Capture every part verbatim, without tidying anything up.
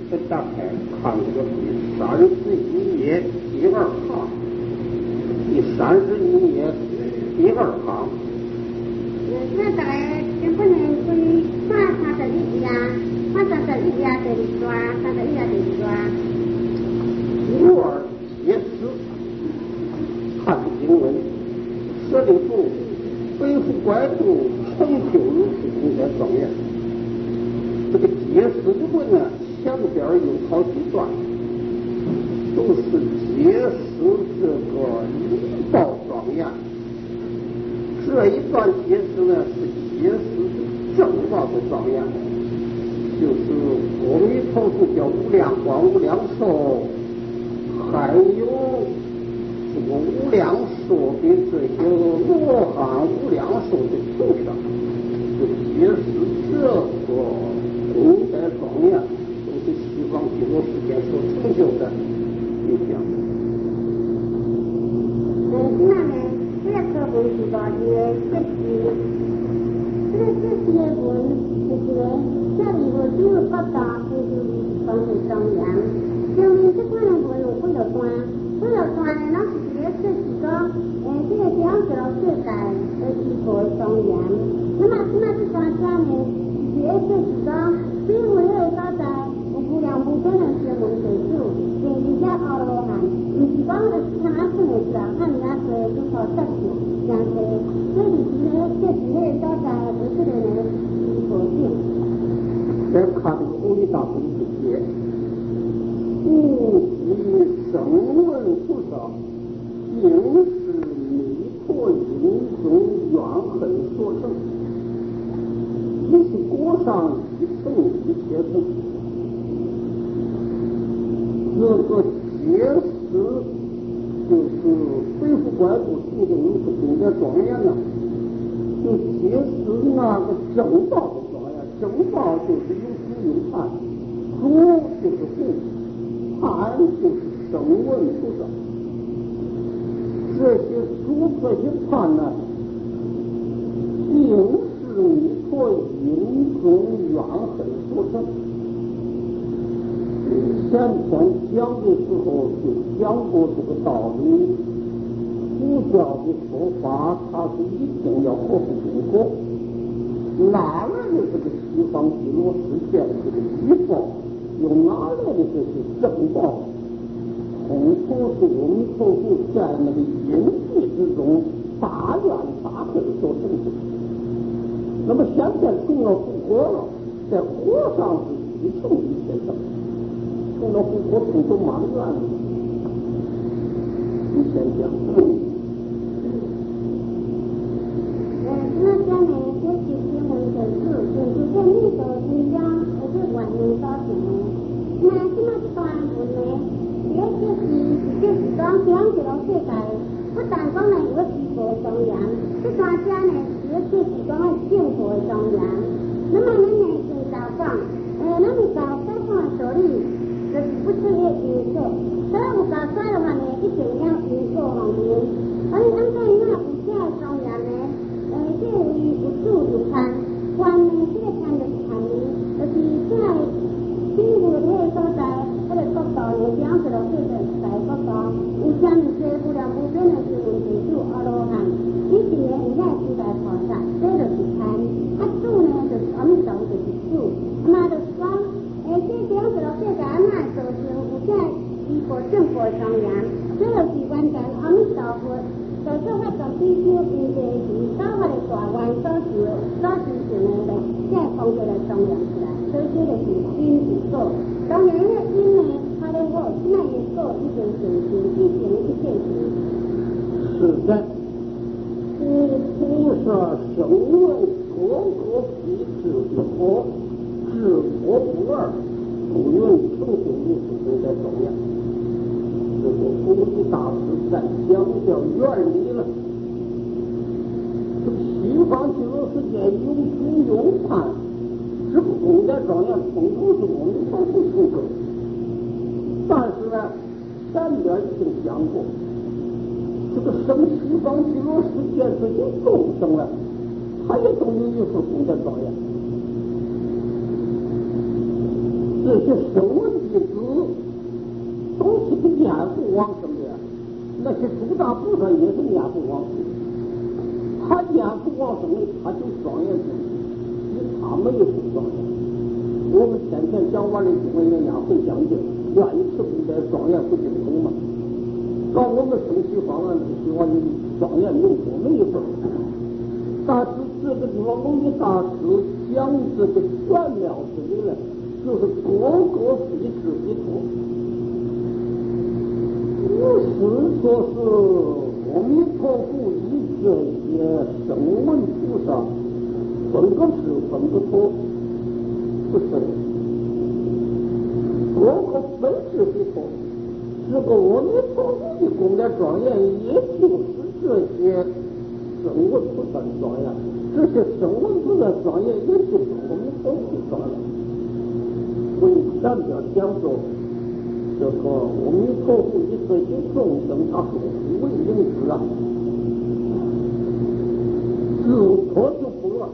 这大概看这个第三十一页第二行，第三十一页第二行。 那大概根本可以看三十一页啊，看三十一页第二段，三十一页第二段。 如而解释，看经文，舍利弗，背负拐度，成就如是功德庄严。这个解释的文呢，前边有好几段，都是解释这个礼报庄严。这一段解释呢，是解释正道的庄严，就是阿弥陀佛叫无量光、无量寿，还有这个无量寿的这些罗汉、无量寿的菩萨，就解释这个功德庄严，都是西方极乐世界所成就的一项。 嗯，那呢，这个课文是多些解释，这个解释的文就是呢，这里我主要表达就是方面庄严。上面这款的文有几多段？几多段呢？咱是一个说是讲，诶，这个讲这个世界的依佛庄严。那么，那么这段下呢，是一个说是讲，对于那个所在有无量无边的声闻世主，并且阿罗汉，不是讲的其他生的人，按人家说就靠实相，像是所以是呢，这是那个所在不是的呢依佛性。 再看这个阿弥陀佛的解。故以声闻菩萨，应是弥陀因中愿恨所成，即是果上一成一切成。这个解释就是背负拐度行的如是功德庄严呢，就解释那个正道的庄严。正道就是有主有判，主就是护。判就是声闻菩萨，这些主这些判呢，应是弥陀因中愿恨所成。前天讲的时候就讲过这个道理，佛教的说法，它是一定要合乎因果，哪来的这个西方极乐世界的这个依报？有哪来的这些正道？通途是阿弥陀佛在那个因地之中大愿大恨所成就。那么现在成了复活了，在火上是一成一切成，成了复活成就满愿了。你先讲。 呃，那下面这些经文的字，就是在密咒之中，而是万能造成的。那这么段文呢，也就是就是讲讲这个世界，不但讲呢有依佛庄严，这段家呢也就是讲敬佛庄严。那么咱呢就教讲，呃，咱们教该看道理，就是不是个因果。所以有教出来的话呢，一定要因果方面。而且咱在那有这庄严呢，呃，这有有主有判，官呢这个判就是判呢，就是在。政府的那个所在，那个国道呢，讲起来就是在国道，有下面这无量无边的是文世主阿罗汉，以前呢应该是在菩萨，这就是参，啊主呢就是阿弥陀佛就是主，那就是讲，诶，这讲起来这个安那造成有这依佛正佛庄严，这就是完全阿弥陀佛在这发展追求因地是所发的大愿所求所实行的，这方面来庄严起来。所以这个是因是果，当然呢因呢，它的果，那也果一定成就，一定一定成。 是的，诸菩萨声闻各个必智不佛，智佛不二，不能成就如是功德庄严。这个弘一大师在讲叫原理了。这个西方极乐世界有主有判。这个功德庄严通途是我们所不成就，但是呢，前边已经讲过，这个生西方极乐世界这些众生呢，他也都有一份功德庄严。这些声闻的不往生的，那些诸大菩萨也是念不往生，他念不往生的，他就庄严自己，他没有不庄严。我们天天讲完的经文人家会讲经，愿意吃功德庄严不精通嘛？到我们生西方案就希望你庄严有我们一份。但是这个地方某一大师讲这个玄妙之理呢，就是各个非知非托。不是说是阿弥陀佛以这些声闻菩萨分个是分个托，不是各个非知非托。这个阿弥陀佛的功德庄严，也就是这些声闻菩萨的庄严，这些声闻菩萨庄严，也就是阿弥陀佛的庄严。所以咱们要讲说这个阿弥陀佛以这些众生，他是无为应知啊，自托就不乱。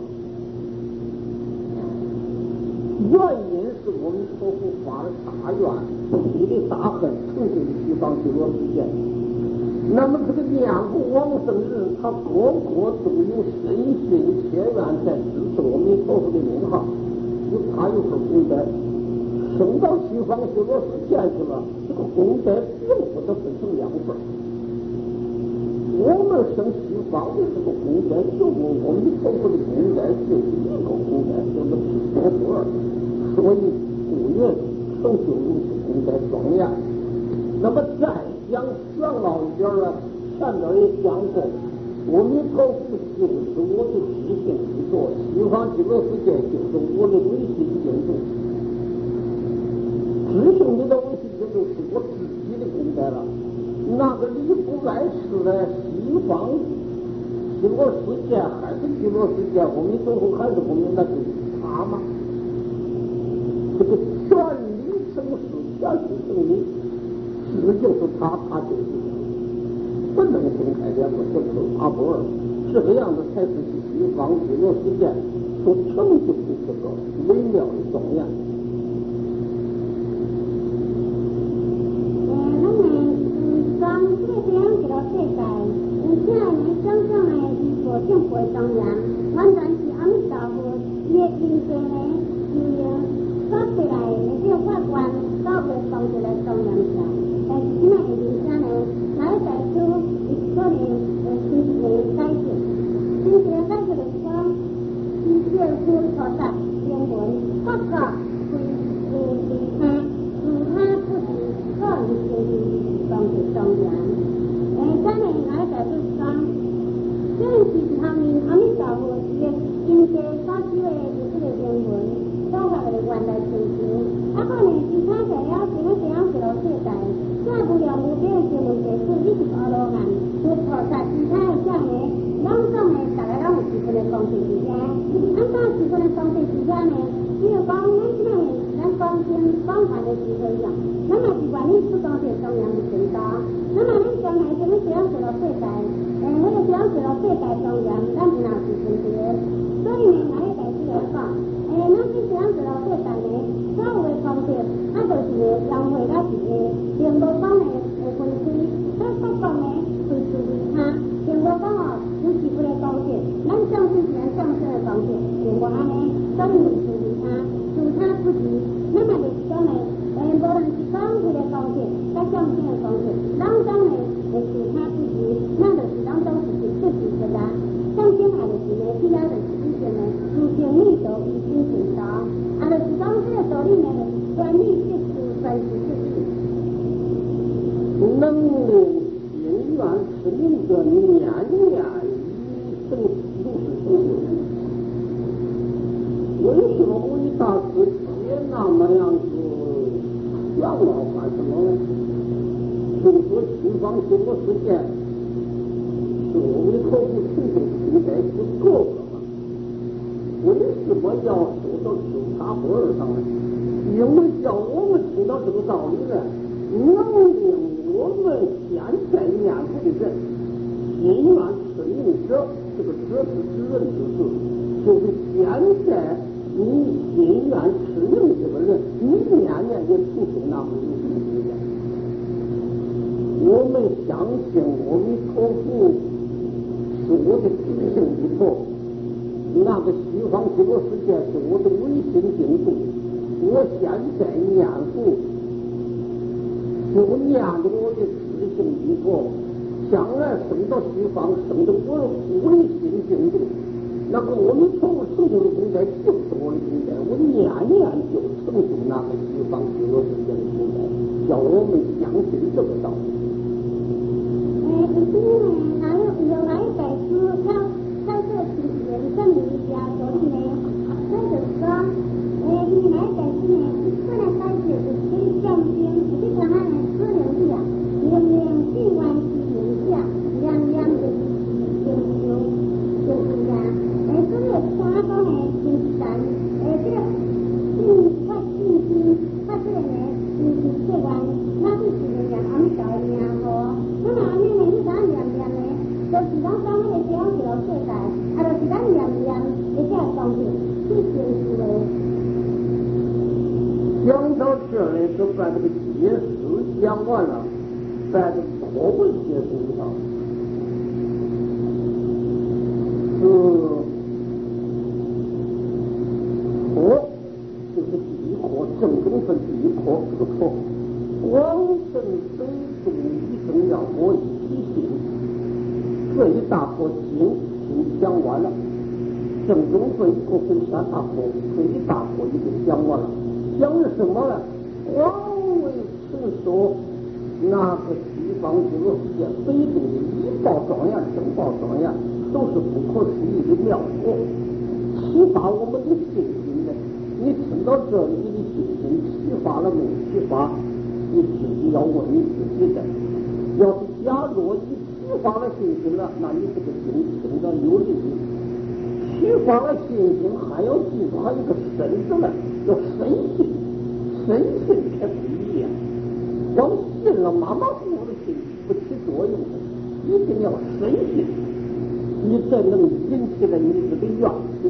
原因是阿弥陀佛发了大愿，起的大恨，成就西方极乐世界。那么这个念佛往生人，他个个都有深信切愿在支持阿弥陀佛的名号，有他有份功德，升到西方极乐世界去了，这个功德并不得分成两份。我们升西方的这个功德，就是阿弥陀佛的功德，就是一个功德，就是佛佛。所以故曰成就如是功德庄严。那么再讲玄老一点了，前面也讲过，阿弥陀佛就是我的体性之作，西方极乐世界就是我的唯心净土。知性的唯心净土是我自己的功德了。那个里不外事的西方极乐世界还是极乐世界，阿弥陀佛还是阿弥，那就是他吗？这个全理成事，全是成理，是就是他，他就是不能分开两个，这是阿不二。这个样子才是西方极乐世界所成就的这个微妙的庄严。 正会庄严，完全是阿弥陀佛伊的因果呢，是发出来的这个法官到会当出来庄严起来。但是现在的人家呢，哪有在出一个呢呃新的改革，新的改革的讲，一切诸菩萨经文各个是是其他其他不是个人性的当出庄严。诶，咱呢哪有在出讲？这是他们阿弥陀佛是因些发起的这个经文，都係原來成就。啊，可能其他嘅了，其他這樣子落世界，再不了無邊經文解釋，一直阿羅漢，諸菩薩其他嘅講嘅，攏總嘅大家攏有自己嘅方式之間。按照自己嘅方式之間呢，比如講咱這樣咱講經講法嘅時候一樣，咱嘛是願意主動去中央嘅領導，咱嘛咱將來這個這樣子落世界。誒，我哋講是落世界莊嚴，咱唔能是分別。所以呢，我哋第四嚟講，誒，咱是講是落世界呢，所有嘅方式，啊，就是讓會到是嘅，並無講呢誒分開，所以不講呢隨隨為他，並無講哦，有是佢嘅方式，咱上是是咱上身嘅方式，並無安尼，所以隨隨為他，自他不離，那麼就是講呢，誒，無論是講佢嘅方式，甲上身嘅方式，咱講呢係自他不離，那就是當中是自己的啦。上身係就是呢，其他就是以前呢，自性力道已經成道，啊，就是講這個道理呢，原理就是分析自己。 能够心愿持名者念念以成如是成就。为什么我一大师也那么样子玄老干什么呢？就说西方极乐世界是阿弥陀佛成就应该是各个嘛，为什么要说到九茶不二上呢？因为叫我们听到这个道理呢，能令我们现在念佛的人心愿持名者，这个者是指人之事，就是现在你心愿持名这个人，你念念也成就那么一个境界。 我们相信阿弥陀佛是我的知性依托，那个西方极乐世界是我的唯心净土。我现在念佛是我念的我的知性依托，将来升到西方，升到我的唯心净土。那个阿弥陀佛成就的功德就是我的功德，我念念就成就那个西方极乐世界的功德，叫我们相信这个道理。 哎，你今天哪有有哪一本书要在这几年证明一下，所以呢，或者说，哎，你哪一本书呢？不能开始是可以降低，实际上呢，可能是啊，明明尽管是影响，两两的研究就是呀，哎，这个啥个呢？精神，哎，这个信发信心，发这个呢，信心这关，那就是人家俺们教的呀，吼。那么俺们呢，你讲念念呢，就是讲讲那个小小世界，啊，就是讲念念，你这样东西，是真实的。 讲到这里，就把这个解释讲完了，把这个课文结束了。是课，就是第一课，正中分第一课这个课。往生非度一生要我一起行，这一大课经经讲完了。正中分一个分下大课，这一大课已经讲完了。讲的什么呢？广为此说那个西方极乐世界非度的一报庄严、正报庄严，都是不可思议的妙果，启发我们的信心的。你听到这里，你的信心启发了没启发？你自己要问你自己的。要是假若你启发了信心了，那你这个经听着有利益。启发了信心，还要记住还有一个深字呢，叫深信。深信才不一样，光信了马马虎虎的信不起作用的，一定要深信，你才能引起了你这个愿心。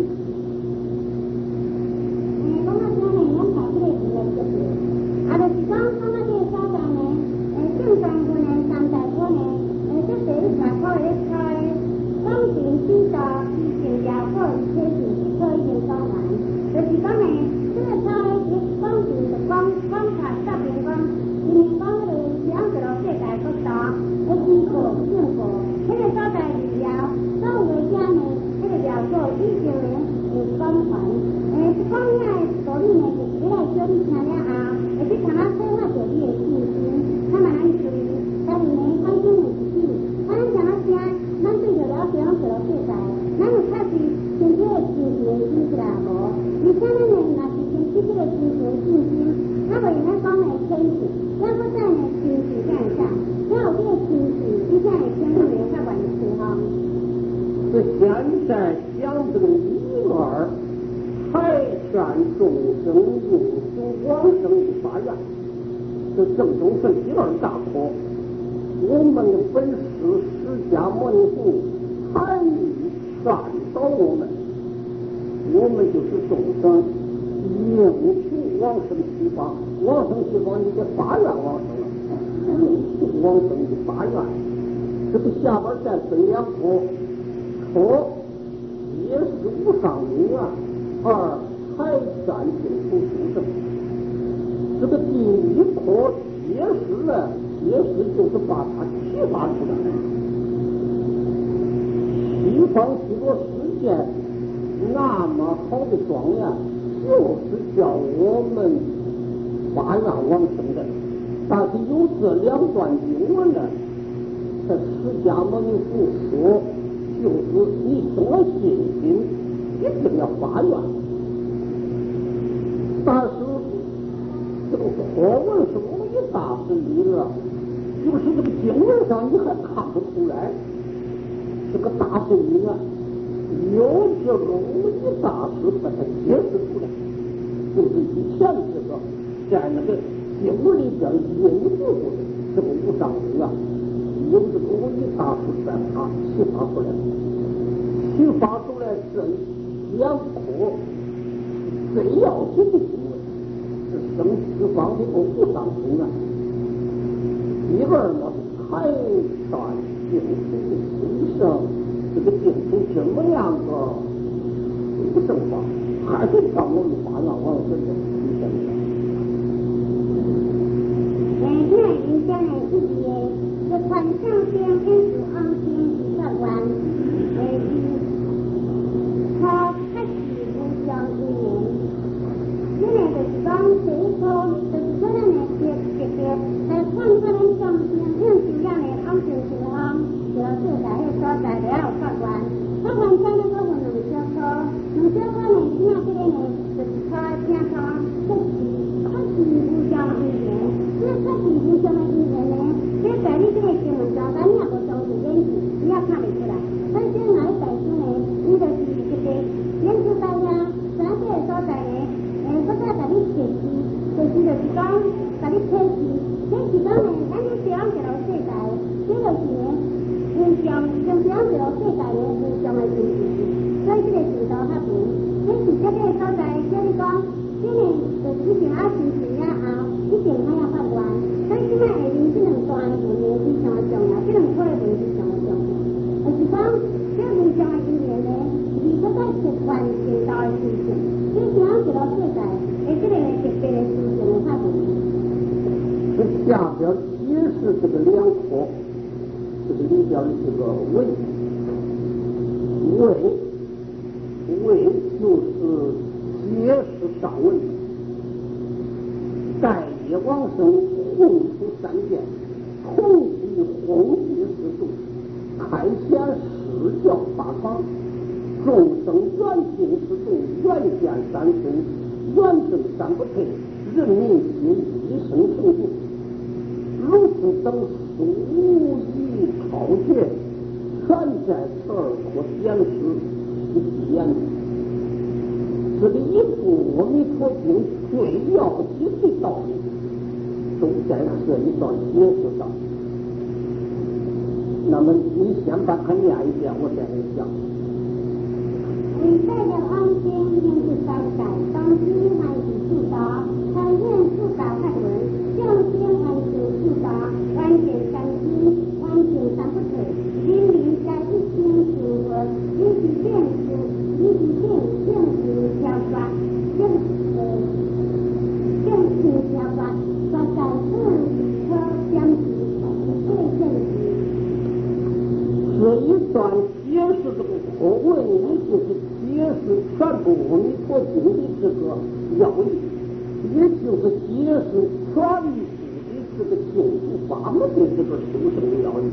哎，刚刚讲呢，我考这个题了，就是，啊，就是讲他那个小站呢，哎，正三部呢，三大部呢，哎，这是一百块一开，光景知道，一定要或一些信息可以用到完，就是讲呢，这个开一光景的光光看上面光，里面光的两个老世界不大，我经过见过，那个小站里要到我家呢，那个叫做一九年有光环，哎，这光呢，所以呢，就是来教你听了啊，而且他们生活着你的信心，他们来注意，但是呢，关心你自己，他们讲那些，咱对着了解两个老世界，咱就开始现在信心进去了无？你现在呢，那是先这个信心信心，那为咱讲呢天气，咱不在呢天气这样下，要有这个天气，你现在天气没法管情况。 是现在讲这个一二海善众生用行往生的发愿，这正中分第二大课。我们的本师释迦牟尼佛含义善导我们，我们就是众生应求往生西方，往生西方你得发愿往生了，应求往生的发愿。这个下边再分两课，课一是无上名愿，二海善净土殊胜。这个第一课解释呢，解释就是把它启发出来。西方极乐世界那么好的庄严，就是叫我们发愿往生的。但是有这两段经文呢，这释迦牟尼佛说，就是你生了信心，一定要发愿。但是这个课文是无一大师理了，就是这个经文上你还看不出来，这个大师理了。有这个无一大师把它解释出来，就是以前这个在那个经文里边引入的这个无上名啊，有这个无一大师把它启发出来，启发出来这两课最要紧的经文是生西方的个无上名啊。第二呢，海还算净土的书生，这个净土这么样个不生话，还是让我们把那往这个提升的。 哎，那人家呢自己这船上边跟主安边比较玩，哎，他开始不讲语言，现在就是讲这一套，就是说呢，这这个在船上上边很主要的安全情况，主要是在那所在的要法官，法官在那个我们小科，我们小科呢，那这个呢就是他讲他自己开始不讲语言。那他平时什么语言呢？这在你这个新闻上，咱也不懂语言，你也看不出来。但是来代书呢，你就是这个演出大家，咱这个所在呢，呃，不在在你学习，就是就是讲在你学习，这时间呢，咱你这样一路世界，这就是呢，互相像这样一路世界呢，互相的支持，所以这个程度较悬。这是这个所在，叫你讲，这呢就是你想要支持了后。一定还要法官，所以现在下面这两段的文言非常重要，这两块的文非常重要。就是讲，这文章的语言呢，如果在习惯见到的事情，这想要知道世界，而这个呢特别的事情的法文。 这下边解释这个两科，这个里边的这个为，为，为就是解释上文。在业往生弘出三界，同济弘济四度，开显释教八方，众生缘尽四度，缘见三身，缘正三不退，人民心一生成就。如此等数以超绝，全在此儿或显示其言。这里一部阿弥陀经最要紧的道理，都在这一段解释上。那么你先把它念一遍，我再给你讲。 伟大的安心念是三载，当知还是速达，开愿速达汉文，向天还是速达，完全三知，完全三不退，人民在一心行文，一起变数，一起变现实条法，正呃正实条法，所在各科相持，一切正实。 这一段解释这个课文，也就是解释全部阿弥陀经的这个要义，也就是解释全部的这个净土法门的这个修生的要义。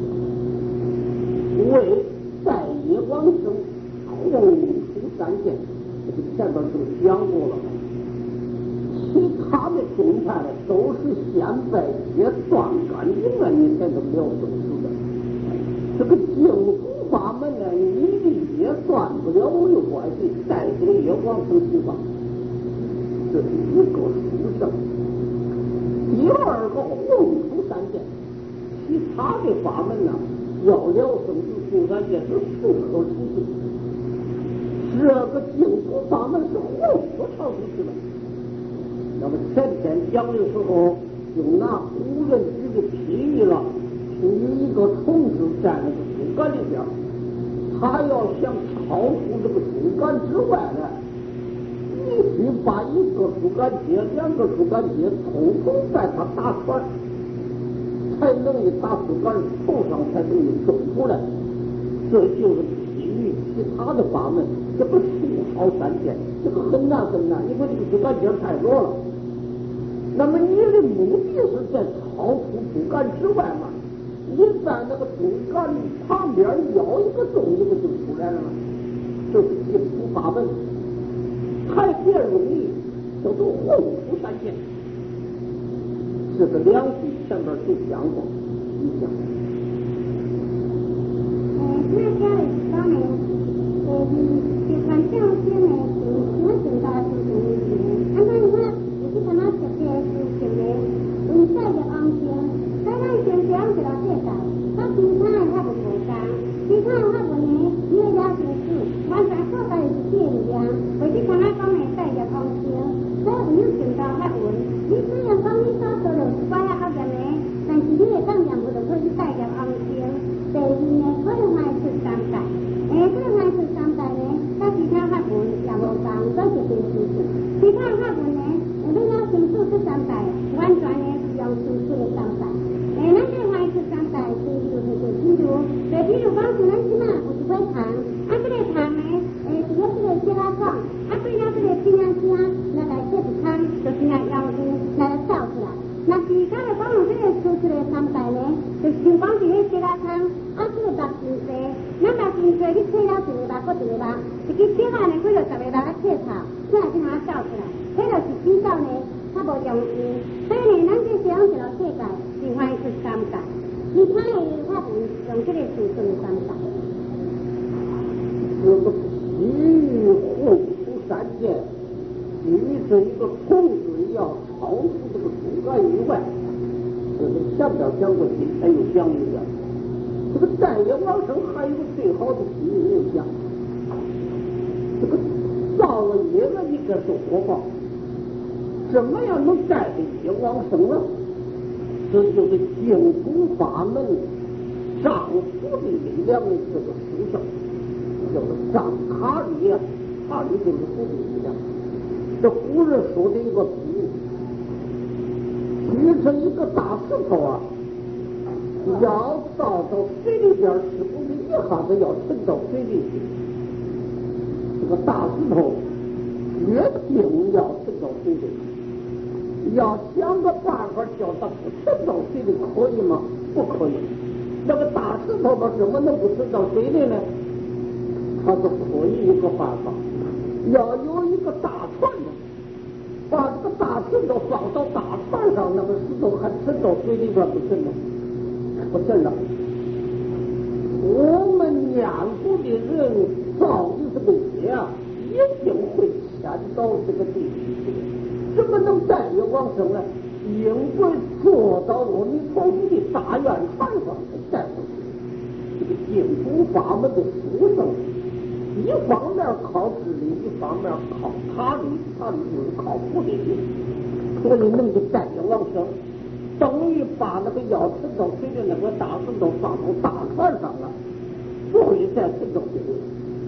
为在业往生弘出三界，这个前边都讲过了。其他的宗派都是先在业断干净了，你才能了生死的。这个净土法门呢，你的业断不了没有关系，在这个业往生西方，这是一个殊胜。第二个弘出三界，其他的法门呢，要了生死出三界是不可出的。这个净土法门是弘不上去的。那么前天讲的时候，就拿古人举的譬喻了。有一个虫子在那个树干里边，它要想超出这个树干之外呢，必须把一个树干节、两个树干节统统在它打穿，才能一打树干头上才能一种出来。这就是譬喻其他的法门，这个树超三千，这个很难很难，因为这个树干节太弱了。那么你的目的是在超出树干之外嘛？你在那个树干旁边要一个洞，一个就出来了嘛。这是净土法门，特别容易，叫做弘出三界。这个两句前面都讲过，你讲。 呃，那家里方面，呃，就反正现在是我正大是什么意思？按照我，我是跟他特别是什么？为在的安全，在咱先这样子来对待，他其他的他不做干，其他的他不呢，你也要清楚，完全所在是这样，为去看他方面在的安全，所以有正大法文，你虽然讲你所做的是怪啊好人呢，但是你也当然不能可以带就比如讲是咱即马有一块糖，啊，这个糖呢，诶，除了这个小拉爽，啊，对了这个冰箱车，那来这一汤，就是来要鱼来来造出来。那是刚才讲用这个出出来三代呢，就是像讲是迄小拉汤，啊，这个肉真济，咱肉真济，你切了一个肉，搁一个肉，一支小啊呢，几着十个肉啊切炒，这样去把它造出来，迄就是比较呢，较无容易。所以呢，咱这使用一路世界，是欢出三代。其他的我们用这个是做三代。 这个西洪出山涧，你这一个童子要超出这个诸葛以外，这个前边讲过去，还有讲一个，这个戴业王生还有个最好的第一印象，这个造了业了一个是火爆，怎么样能带着业王生呢？这就是净土法门丈夫的力量的这个殊胜，叫做丈卡里啊，卡里就是夫的力量。这古人说的一个比喻，举着一个大石头啊，要倒到水里边，是不是一下子要沉到水里去？这个大石头越定要沉到水里。要想个办法叫它不沉到水里，可以吗？不可以。那个大石头吧，怎么能不沉到水里呢？它是可以一个办法，要有一个大船呢，把这个大石头放到大船上，那个石头还沉到水里边不沉吗？不沉了。我们念佛的人造的这个业啊，一定会迁到这个地区去。怎么能带业往生呢？因为坐到阿弥陀佛的大愿船上带回去。这个净土法门的殊胜，一方面靠智力，一方面靠他力，他力就是靠菩提力，所以能够带业往生，等于把那个要沉到水的那个大石头放到大船上了，所以再沉到水里。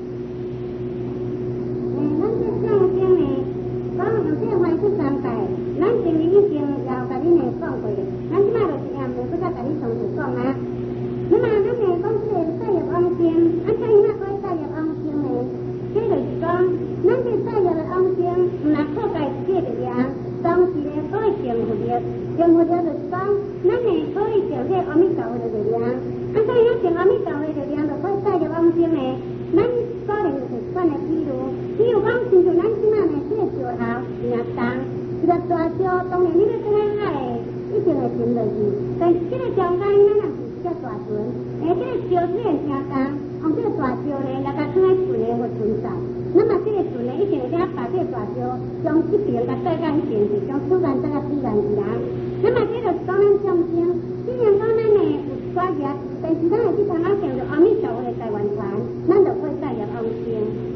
嗯，咱这讲经呢。讲用这个方式三代，咱前面已经也甲你们讲过，咱即摆就是也袂搁再甲你重复讲啊。那么咱呢讲这个带入往生，啊，像伊那个带入往生呢，这就是讲，咱这带入的往生，唔若靠家己个力量，同时呢可以成佛力，成佛力就是讲，咱呢可以成这阿弥陀佛的力量，啊，所以咱成阿弥陀佛的力量，就可以带入往生呢，咱可能就是选个比如，比如讲，亲像咱即摆呢。石头真重，一个大石当然你要跟咱海，一定会沉落去。但是这个中间咱若是比较大船，诶，这个石虽然真重，用这个大石呢来甲放在船的会存在。那么这个船呢，一定会甲把这个大石从这边甲带到迄边去，从主干带到主干去啦。那么这就是讲咱相信，虽然讲咱呢有抓业，但是咱会去参加成就阿弥陀佛的台湾船，咱就可以带入往生。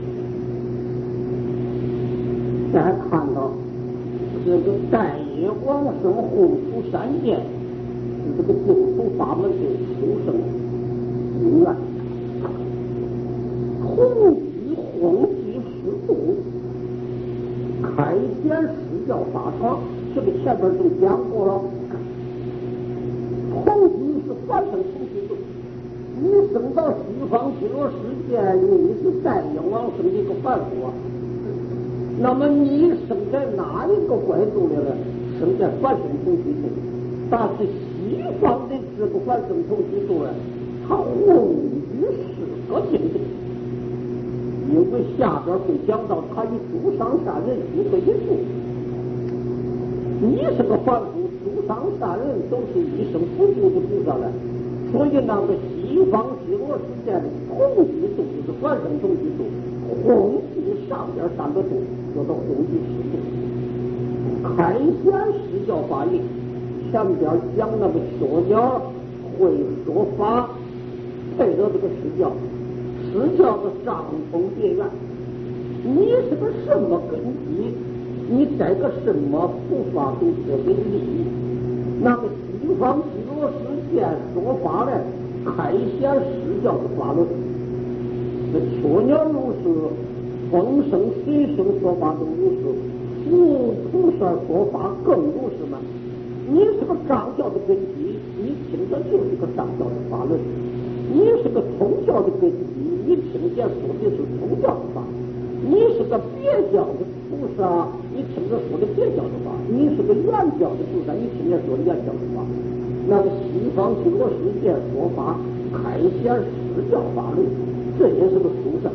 大家看到这个带业往生洪出山涧，是这个净土法门的殊胜因缘。弘基弘基师度，开显施教法场，这个前边都讲过了。弘基是凡圣同居度，你生到西方极乐世界，你是带业往生的一个凡夫啊。那么你生在哪一个国度里呢？生在凡圣同居度，但是西方的这个凡圣同居度呢，它弘于是个境界，因为下边会讲到他与诸上善人一个一度。你是个凡夫，诸上善人都是一生不度的菩萨了，所以那个西方极乐世界的同居度就是凡圣同居度，弘基上边三个度。叫做弘基师度，开显施教法义，前边讲那个学鸟会说法，配合这个施教，施教的上峰别院，你是个什么根基？你带个什么菩萨都特别利益？那个西方极乐世界说法呢，开显施教的法论，那雀鸟如是。风声水声说法都如是，佛菩萨说法更如是嘛。你是个上教的根基，你听的就是个上教的法论。 你是个宗教的根基，你听见说的是宗教的话；你是个别教的菩萨，你听着说的别教的话；你是个原教的菩萨，你听见说的原教的话。那个西方极乐世界说法开显释教法律，这也是个书生。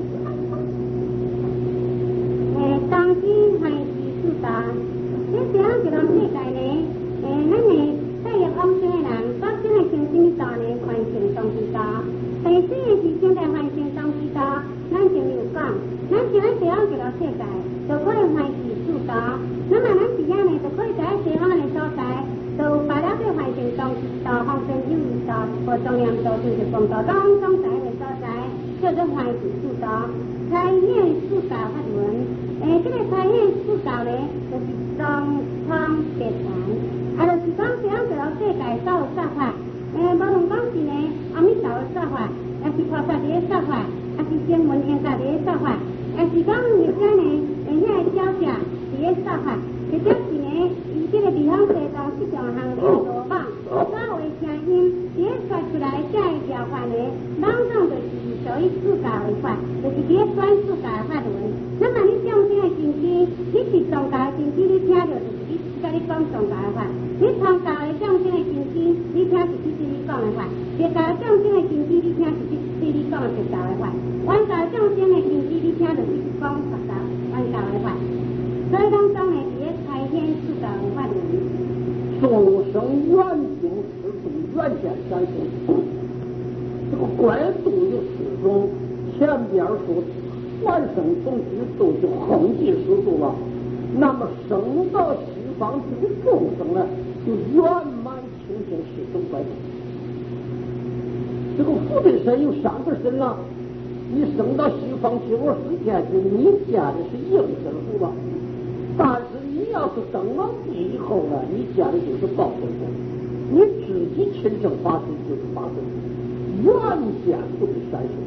诶，当今还是四大，你这样一个世界呢？诶，咱呢在业往生的人，到现在成什么道呢？完成当知道。第四个是现在完成当知道，咱就有讲，咱现在这样一个世界，就可以完成四大。那么咱这样呢，就可以在西方的所在。就把那个环境当道方针有道和重量道就是公道当中在的所在，叫做环境辅导。开演辅导法轮，诶，这个开演辅导呢，就是东方别传，啊，就是讲这样就世界所有说法，诶，无论讲是呢阿弥陀的说法，还是菩萨的说法，还是声闻缘觉的说法，还是讲而家呢，诶，遐个小者的说法，或者是呢，伊这个地方西东这种行业罗网，所有的声音，伊说出来这个条法呢，网上就是属于自家的法，就是伫咧转自家的法轮。那么你众生的根基，你是宗教的根基，你听到就是你甲你讲宗教的法；你宗教的众生的根基，你听是去对你讲的法；别教的众生的根基，你听是去对你讲别教的法；原教的众生的根基，你听就是去讲佛教原教的法。所以当中呢，伫咧开显自家的法轮。 众生缘境始终缘见三生，这个拐度的始终，前边说万生从之都就横计始终了。那么生到西方这个众生呢，就圆满清净始终拐度。这个福德身有三个身了，你生到西方极乐世界去，你家的是应身福了。但是你要是登了地以后呢，你家的就是报身福，你自己亲生发生就是发生，原见不是三生。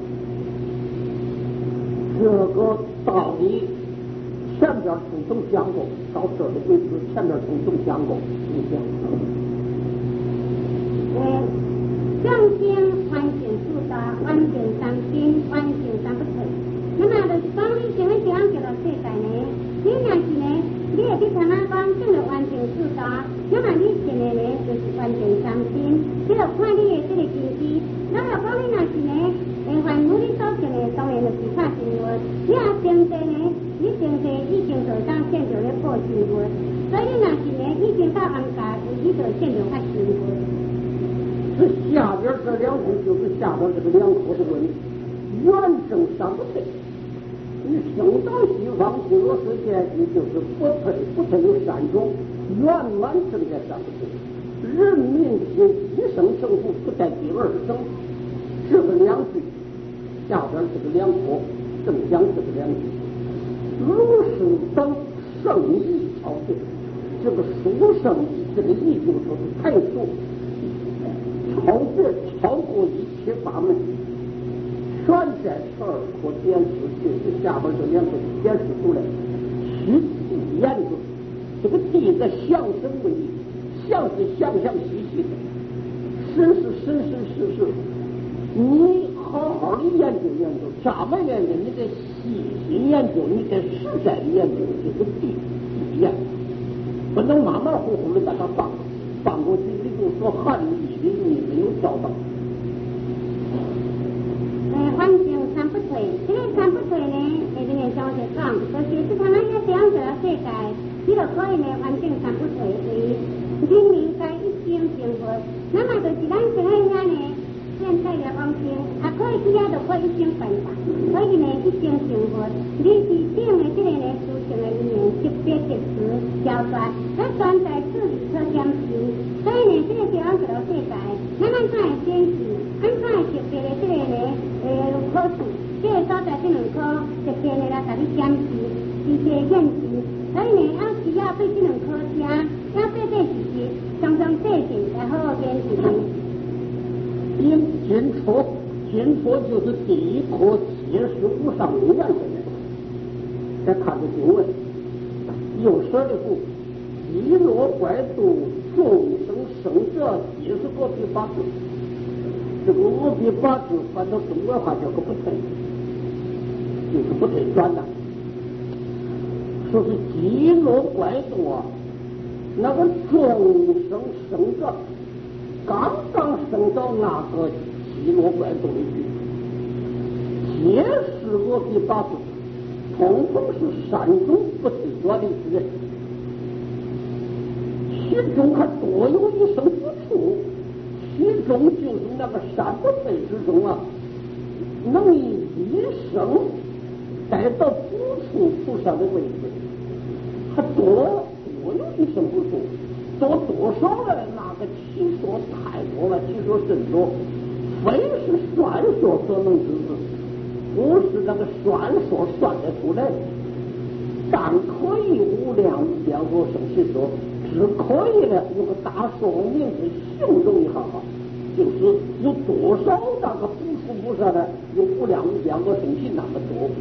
这个道理前边统统讲过，到这里为止前边统统讲过，你讲。 嗯，众生完全四大，完全三心，完全三不退。那么就是讲你想要这样叫做世界呢？你若是呢，你会去参加讲正着完全四大，那么你现在呢就是完全三心，你就看你的这个根基。那若讲你若是呢，诶，凡如你所想的，当然就是靠生活。你若成地呢，你成地已经就当现着咧破生活，所以你若是呢，已经到安家，你就现着发生活。 这下边这两句就是下边这个两口的问题，圆正三不退。你生到西方极乐世界，你就是不退，不退有三种，圆满正见三不退。人民心一生成佛，不在第二生。这个两句，下边这个两口正讲这个两句。儒生等圣义朝廷，这个书圣义，这个义就说是太素，超越超过一切法门。全在十二科点示去，这下边这两个点示出来，虚地研究，这个地在象神为义，象是象象兮兮的，神是神神是是。你好好的研究研究，怎么研究？你得细心研究，你得实在的研究这个地地研，不能马马虎虎的把它放放过去，你就说汉语的你没有教导。 完全三不退，这个三不退呢，下面上就讲，就是这他们要这样子的世界，你就可以呢完全三不退为人民该一心生活。那么就是咱现在遐呢，现在的方式，也可以去遐就可以一心办法，可以呢一心生活。你是定的这个呢，抒情的语言特别特殊，教传，咱专在处理可点心。所以呢，这个这样子的世界，咱咱看的显示，咱看的特别的这个呢。诶，科数，这个所在这两科特别的来甲你显示，是些验证。所以呢，要需要对这两科听，要对这事实，常常对证，来好好研究。 因金戳，金戳就是第一颗七十五上五元的人。再看这经文，有说的故，一若拐度众生生者，几十个比法。 这个五笔八字反正中国话叫个不退，就是不退转的。说是基罗怪动啊，那个众生生者刚刚生到那个基罗怪动里去，皆是五笔八字，统统是山中不退转的人，其中还多有一生之处。其中就是那个山不废之中啊，能以一生带到不处菩萨的位置，还多多有一生不处，多多少呢？那个其说太多了，其说甚多，非是算说所能知之，不是那个算说算得出来的，但可以无量无边无生其说。只可以呢，用个大说明字形容一下吧，就是有多少那个不出菩萨呢？有无量无边个生起那么多。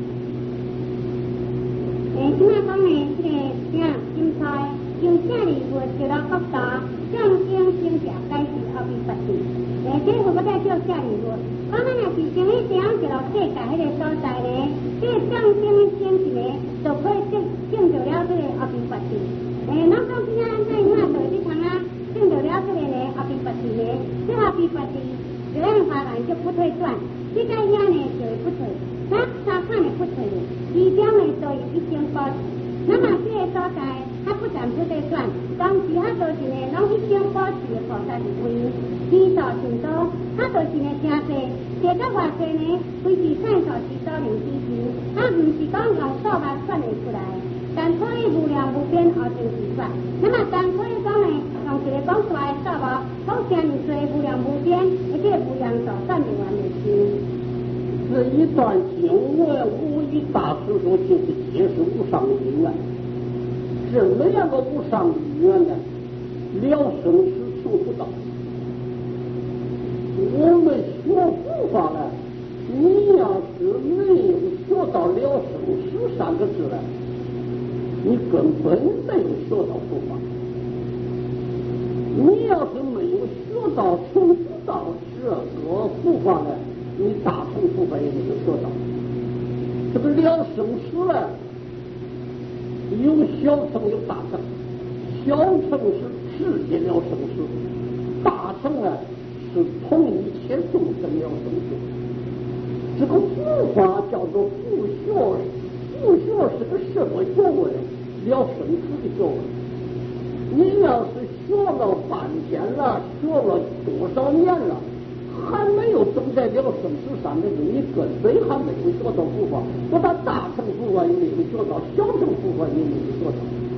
诶，今仔讲呢，这个啥金菜用啥礼物就到国家象征性价解释后边八字。诶，这个我再叫啥礼物？我们若是从迄地方就到世界迄个所在呢，这个象征性质呢，就可以证证到了这个后边八字。诶，咱讲今仔咱在哪做这趟啊，证到了这个呢后边八字呢，这后边八字就咱华人就不退转，这个遐呢就会不退，咱三看的不退，其中呢都有一生保持。那么这个所在，它不但不退转，当时它都是呢，拢一生保持的菩萨位，基础程度，它就是呢真济，这个偌济呢，规是善所之所能支持，它唔是讲用数目算得出来。但可以无量无边后成实法，那么但可以讲呢，用一个讲出来的数目，好像你做无量无边，而且无量数算不完的经。 这一段经文，无一大师说就是皆是无上因缘。这两个无上因缘呢，了生死求不到。我们学佛法呢，你要是没有学到了生死三个字呢，你根本没有学到佛法。你要是没有学到求知道这个佛法呢，你大乘佛法也没有学到。这个了生死呢，有小乘有大乘，小乘是直接了生死，大乘呢是同一切众生了生死。这个佛法叫做佛学，佛学是个什么学问？了生死的学问。你要是学了半天了，学了多少年了，还没有正在了生死上的人，你根本还没有学到佛法。不但大乘佛法也没有学到，小乘佛法也没有学到。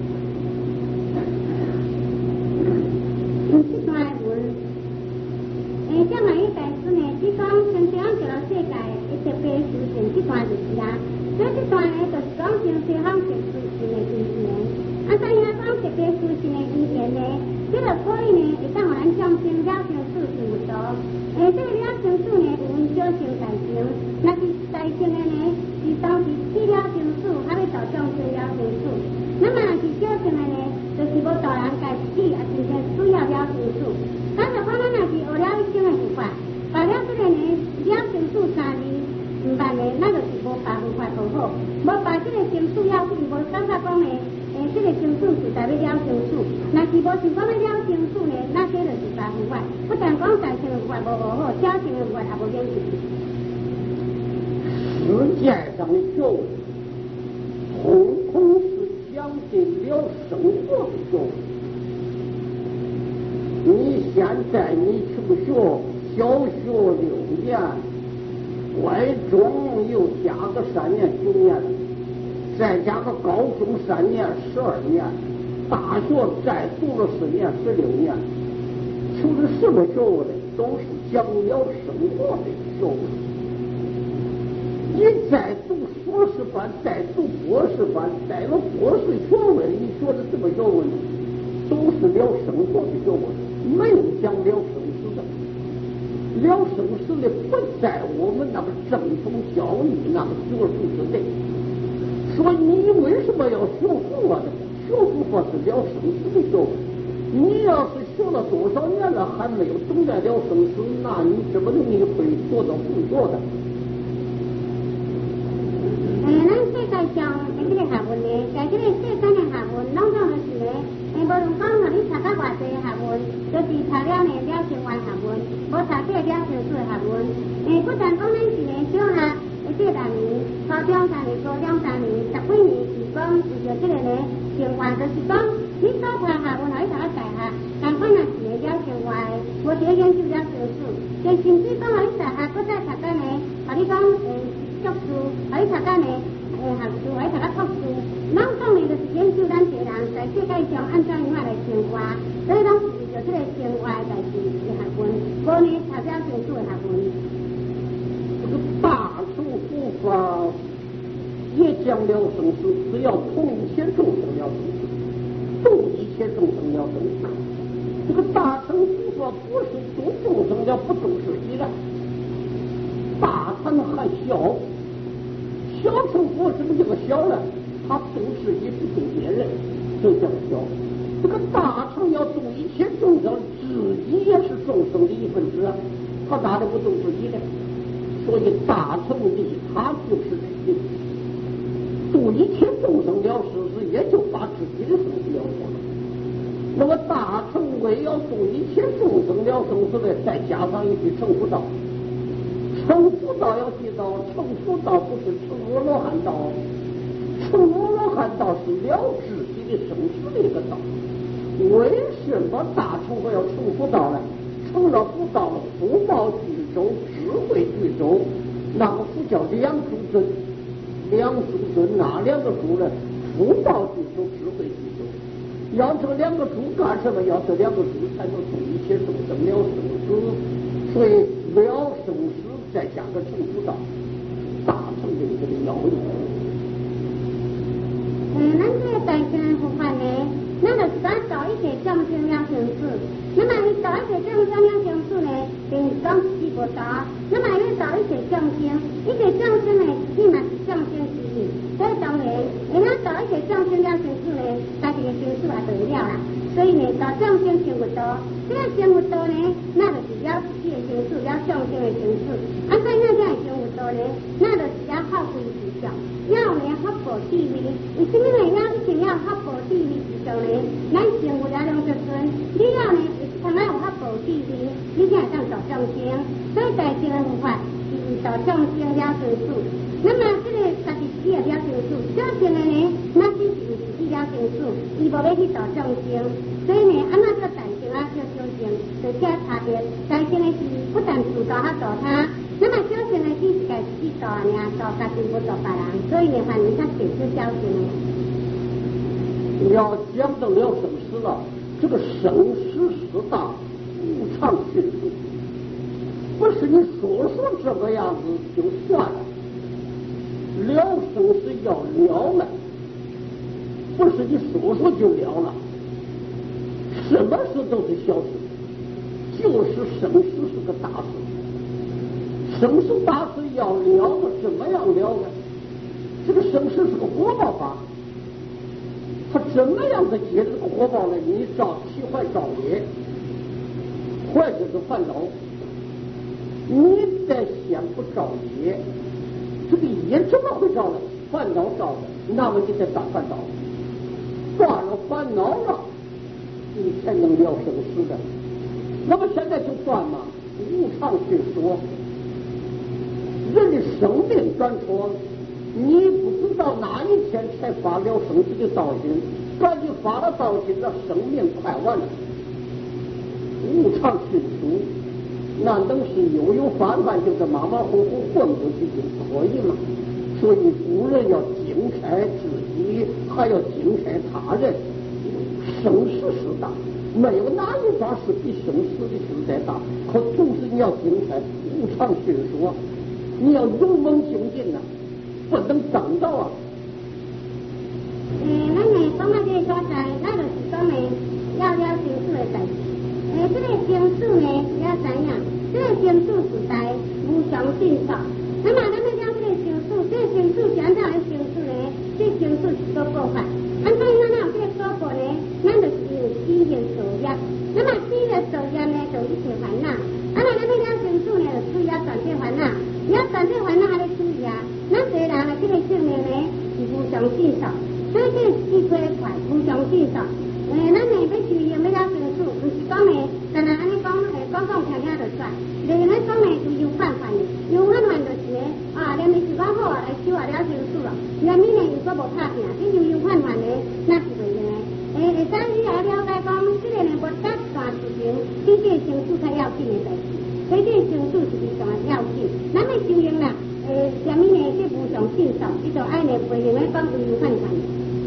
这段文，诶，这万一大师呢，这讲从这样就到世界，一特别修行这段就是啦。所以这段呢，就是讲从西方学修行的因缘。啊，所以讲特别修行的因缘呢，这个可以呢，会当互咱象征了生死事无多。诶，这个了生死呢，有分小乘大乘。那是大乘的呢，是当时起了生死，还要到象征了生死。那么是小乘的呢，就是无大人家死，也真正需要了生死。咱就讲咱若是学了一生的佛法，学了这个呢，了生死三字，唔办呢，咱就是无把佛法学好，无把这个生死要紧，无感觉讲呢。诶，这个生死是代表了生死，若是无想讲要了生死呢，那这就是大佛法。不但讲大乘的佛法无学好，小乘的佛法也无演进。 世界上的学问，统统是讲的了生活的学问。你现在你求学，小学六年，外中又加个三年九年。再加个高中三年十二年，大学再读了四年十六年，求的什么学问呢？都是讲了生活的学问。你再读硕士班，再读博士班，带了博士学位，你学的什么学问呢？都是了生活的学问，没有讲了生死的。了生死的不在我们那个正统教育那个学术之内。说你为什么要学佛呢？学佛是了生死的学问。你要是学了多少年了，还没有懂得了生死，那你怎么能会做到不做的？ 诶，咱世界上诶，这个学问咧，在这个世间的学问，拢总是咧，诶，无论讲吼，你读到偌济学问，就是读了呢了生活学问，无读这了生死学问。诶，不但讲咱是咧小学诶这六年，初中三年，高中三年，十几年是讲为着这个咧生活，就是讲你所读学问，互你读到大学，但款若是咧了生活的，无是咧研究了生死，就甚至讲互你大学，搁再读到呢，互你讲诶。读书，互你读到呢，诶，学书，互你读到读书，拢讲呢就是研究咱个人在世界上安怎样来生活，所以拢是为着这个生活的代志的学问，无呢读了生死的学问。 这个大乘佛法也讲了生死，只要同一切众生了生死，度一切众生了生死。这个大乘佛法不是度众生了，不度自己的。大乘还小。小乘佛什么叫做小呢？他度自己不度别人，这叫小。这个大乘要度一切众生，自己也是众生的一份子啊，他哪里不度自己呢？所以大乘力他不是自己度一切众生了生死，也就把自己的生死了脱了。那么大乘为要度一切众生了生死的，再加上一句成佛道。成佛道要记到，成佛道不是成阿罗汉道，成阿罗汉道是了自己的生死的一个道。为什么大乘佛要成佛道呢？成了佛道，福报具足，智慧具足，那个佛叫两足尊，两足尊哪两个足呢？福报具足，智慧具足。要这两个足干什么？要这两个足才能度一切众生了生死。所以了生死。再加个成佛道，大乘的这个要义。 嗯，咱这个大乘佛法呢，咱就是讲度一切众生了生死。那么你度一切众生了生死呢，就是讲是无度。那么你度一切众生，一切众生呢，你嘛是众生之一。所以当然，你若度一切众生了生死呢，家己的生死也就了啦。所以呢，度众生生活道，这个生活道呢，那就是了自己的生死，了众生的生死。啊，所以那这样生活道呢，那就是了发挥智相，要呢发布智慧。为什么呢？要一定要发布智慧智相呢？咱生活了两个尊，你要呢，同样有发布智慧，你才会当度众生。所以大乘的佛法是度众生了生死。那么这个家己自己也了生死，小乘的呢，那是自己了生死，伊无要去度众生。所以呢，安怎叫大乘啊，叫小乘，就这差别。大乘的是不但自度还度他，那么小乘的只是家己度尔，度家己不度别人。所以呢，反正他就是小乘的。 要讲到了生死了，这个生死四大无常迅速，不是你说说这个样子就算了。了生死要了了，不是你说说就了了。什么事都是小事，就是生死是个大事。生死大事要了了，怎么样了呢？这个生死是个火爆法，它怎么样的解这个火爆呢？你造起坏造业，坏就是烦恼。你得先不造业，这个业怎么会造呢？烦恼造的，那么你得打烦恼，断了烦恼了，你才能了生死的。那么现在就断嘛，无常学说，人的生命短促，你不知道哪一天才发了生死的道心，赶紧发了道心，那生命快完了。无常迅速，难等是悠悠泛泛，就是马马虎虎混过去就可以了。所以古人要敬开自己，还要敬开他人。生死事大，没有哪一桩事比生死的事再大。可同时你要敬开无常迅速，你要勇猛精进呐、啊，不能等到啊。 诶，咱呢讲到这个所在，咱就是讲呢，要了生死的代志。诶，这个生死呢，要知影，这个生死时代无常迅速。那么咱们讲这个生死，这个生死是安怎来生死呢？这生死是个报法。安怎样有这个果报呢？咱就是因为死因所业。那么死因上至少，所以这是规块无上至少。诶，咱诶要修行要了清楚，唔是讲诶，但系安尼讲诶，讲讲听听就算。就是咧讲诶，就有办法诶，有办法就是咧，啊，连咪是讲好啊，来修啊了清楚咯。连咪呢又搁无拍拼，这就有办法咧，那是袂用诶。诶，会使你也了解讲，这个呢无得大事情，这个清楚才要紧诶代志，所以这个清楚是非常要紧。咱要修行啦，诶，什么呢？这无上至少，这就爱呢袂用咧讲有有办法。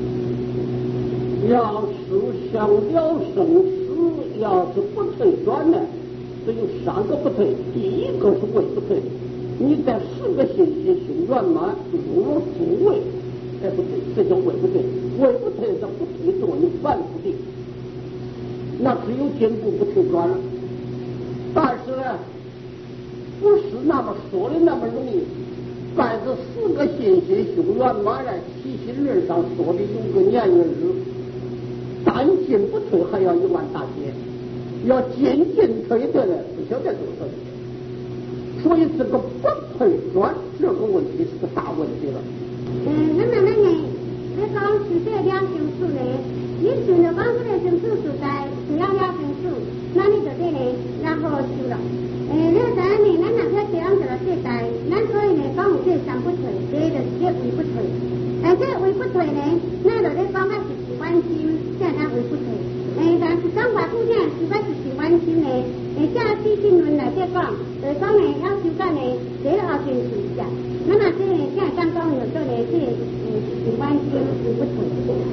要是想了生死，要是不退转呢，这有三个不退。第一个是位不退，你在十个信息心圆满入了诸位，哎不对，这叫位不退。位不退这不退做你万不定，那只有进步不退转了。但是呢，不是那么说的那么容易。在这四个信息心圆满来起心论上说的有个年月日。但进不退还要一万大劫，要进进退退的不晓得多少钱，所以这个不退转这个问题是个大问题了。 嗯，那么那呢，你讲是这了清楚呢，你想着讲这个清楚所在，只要了清楚，那你就对呢，然后修了。诶，你知影呢，咱若要这样子了对待，咱所以呢讲有这三不退，第一就是这位不退，而这位不退呢，那就咧讲法是是关心。这样为不退，诶，但是讲法不听，是讲是是关心的。诶，这四经论来这讲，就是讲呢，要修改呢，第一后先是下。那么这呢，这刚讲有做呢，这呃是关心是不退。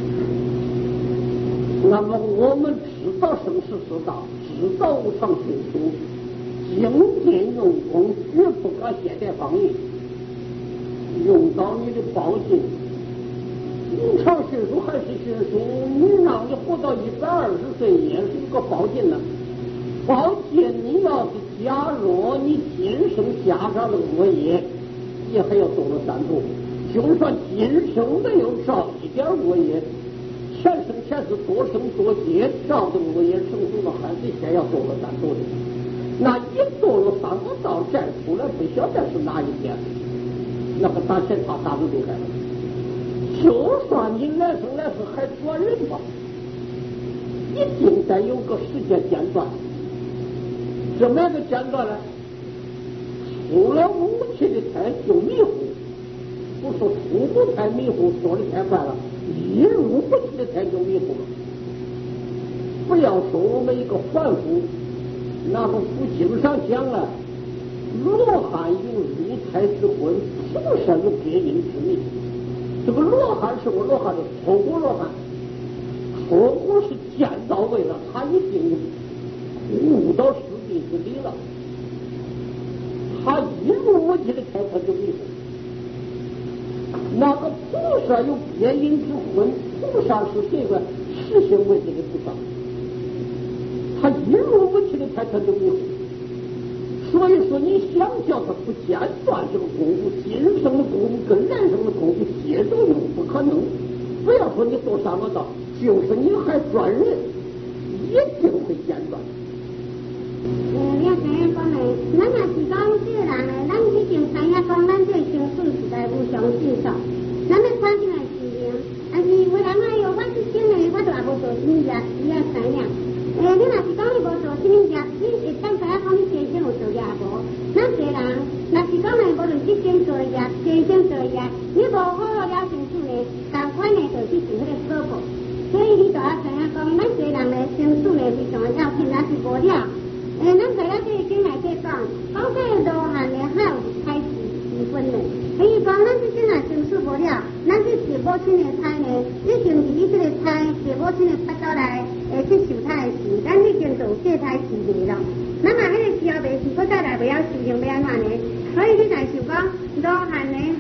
那么我们知道生死之道，知道无常心处，精进用功，绝不可懈怠放逸，用到你的报信。无常迅速还是迅速，你让你活到一百二十岁也是一个报尽呢。报尽你要是假若你今生加上了恶业，也还要做了三途。就算今生没有造一点恶业，前生前世多生多劫造的恶业成熟了，还是先要做了三途的。那一做了三个道再出来，不晓得是哪一天，那个大钱他大都离开了。就算你来生来世还做人吧，一定得有个时间间断。怎么样个间断呢？出了母亲的胎就迷糊，不说出母胎迷糊，说的太快了，一入母亲的胎就迷糊了。不要说我们一个凡夫，那个佛经上讲了，罗汉有入胎之魂，菩萨有别因之命。这个罗汉是我罗汉的错过罗汉，错过是见到位了，他已经悟到实地之理了。他一入母亲的胎他就迷糊。那个菩萨有别因之魂，菩萨是这个实行为这个菩萨，他一入母亲的胎他就迷糊。所以说，你想叫他不间断这个功夫，今生的功夫跟来生的功夫接着用，不可能。不要说你做三个道，就是你还转人，一定会间断。 嗯，你要怎样讲呢？咱若是讲这个人呢，咱已经知影讲，咱这个生死是在无常至少，咱要看起来是灵。但是有人哎哟，我这生呢，我就也无做什么业，你要知影。诶，你若是讲你无做什么业，你会当知影讲你前生有做业无？咱这人若是讲呢，无论这生做业、前生做业，你无好好了清楚呢，同款呢就是是迄个果报。所以你就要知影讲，咱这人呢，生死呢非常要紧，咱是无了。诶，咱在咱这个经内底讲，讲这个罗汉呢，还有开始时分呢。所以讲，咱这经内生死无了，咱这是母亲的胎呢，已经离这个胎，是母亲的腹肚来，诶，去受胎的时，咱已经做这胎事业了。那么迄个时候未是，搁再来不要修行，要安怎呢？所以你若想讲罗汉呢，